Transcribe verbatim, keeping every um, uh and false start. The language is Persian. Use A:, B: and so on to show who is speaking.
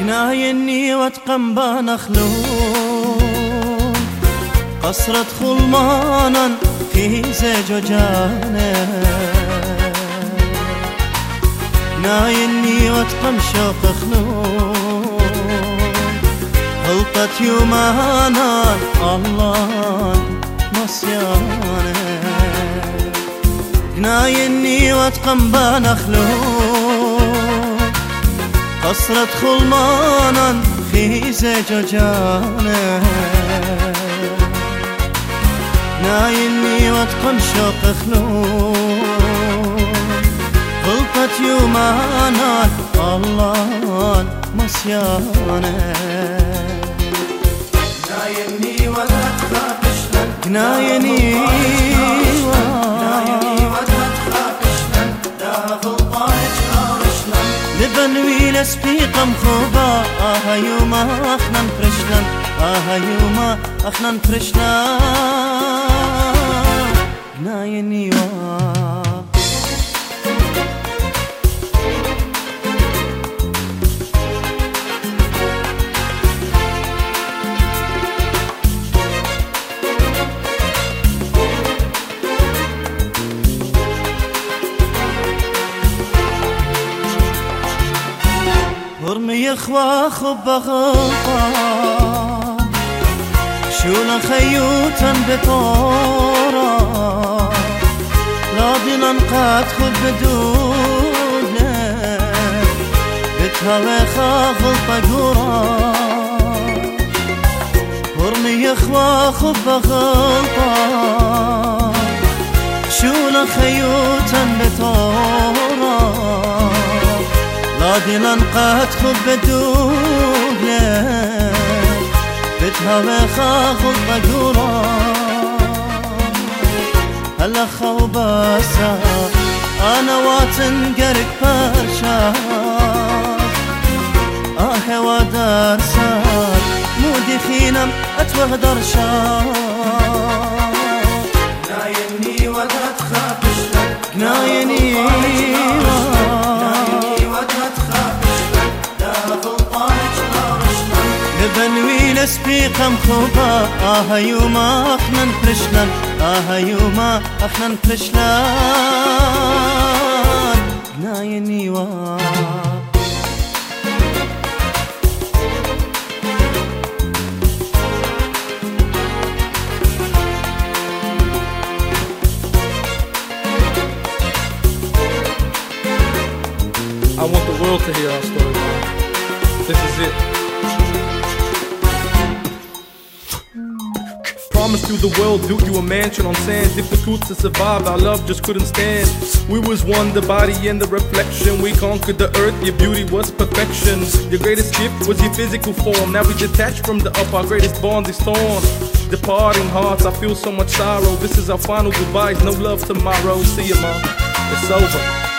A: قنايني واتقنبان أخلون قصرت خلمانا في زيج وجانه قنايني واتقن شوق خلون هلطت يومانا الله مصيانه قنايني واتقنبان أخلون قصرت خلمانا في زيج وجانه نايني واتقن شوق خلون غلطت يومانا الله مصيانه
B: نايني ولا تخاف شلن
A: قنايني لبنوي لسبيقم خوبا آها يوما أخنان فرشلن آها يوما أخنان فرشلن قنايني وا ورمي اخوا خب غلطا شولا خيوتا بطورا لاضنا قد خب بدونه بتهوى خا غلطا قورا ورمي اخوا خب غلطا شولا خيوتا بطورا لاضنا قد خب بدونه بتهوى خا غلطا قورا هلا خوباسا انا واتن قرق برشا اه ودرسا مودي خينم اتوه درشا
B: نايني ولا تخاف شلن
A: قنايني لبنوي لسبيقم خوبا آها يوما أخنان فرشلن آها يوما أخنان فرشلن قنايني وا
C: I want the world to hear our story, man. This is it. Promised you the world, built you a mansion on sand. Difficult to survive, our love just couldn't stand. We was one, the body and the reflection. We conquered the earth, your beauty was perfection. Your greatest gift was your physical form. Now we detached from the up, our greatest bond is torn. Departing hearts, I feel so much sorrow. This is our final goodbyes, no love tomorrow. See you, mom, it's over.